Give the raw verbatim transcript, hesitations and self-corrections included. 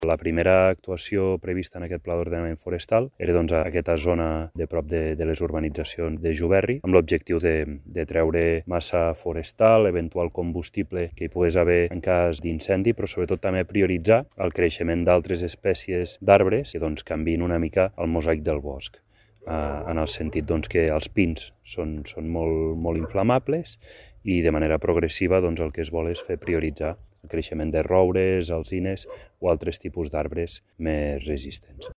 La primera actuació prevista en aquest pla d'ordenament forestal era doncs, a aquesta zona de prop de, de les urbanitzacions de Juberri, amb l'objectiu de, de treure massa forestal, eventual combustible que hi pogués haver en cas d'incendi, però sobretot també prioritzar el creixement d'altres espècies d'arbres que doncs, canviïn una mica el mosaic del bosc. Uh, en el sentit doncs, que els pins són, són molt, molt inflamables i de manera progressiva doncs, el que es vol és fer prioritzar el creixement de roures, alzines o altres tipus d'arbres més resistents.